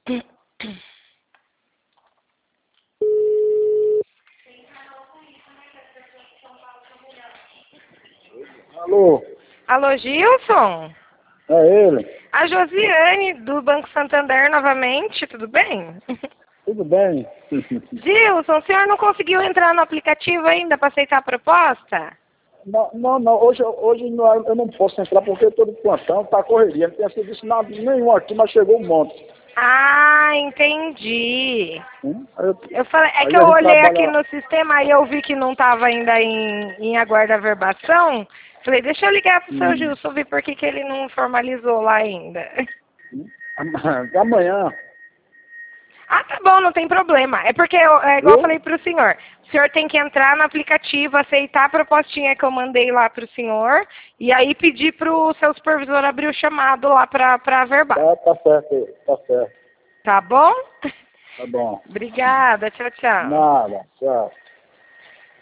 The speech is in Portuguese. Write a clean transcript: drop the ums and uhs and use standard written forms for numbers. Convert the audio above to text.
Alô? Alô, Gilson? É ele? A Josiane, do Banco Santander, novamente, tudo bem? Tudo bem? Gilson, o senhor não conseguiu entrar no aplicativo ainda para aceitar a proposta? Não. Hoje não, eu não posso entrar porque eu estou de plantão, tá correria. Não tem serviço nada, nenhum aqui, mas chegou um monte. Ah, entendi. Eu falei, é Aí que a eu gente olhei aqui trabalha. no sistema e eu vi que não estava ainda em aguardo a verbação. Falei, deixa eu ligar pro seu Gilson ver por que ele não formalizou lá ainda. Amanhã. Ah, tá bom, não tem problema. É porque, é igual eu falei pro senhor, o senhor tem que entrar no aplicativo, aceitar a propostinha que eu mandei lá pro senhor, e aí pedir pro seu supervisor abrir o chamado lá pra verbar. Tá certo, tá certo. Tá bom? Tá bom. Obrigada, tchau, tchau. Nada, tchau.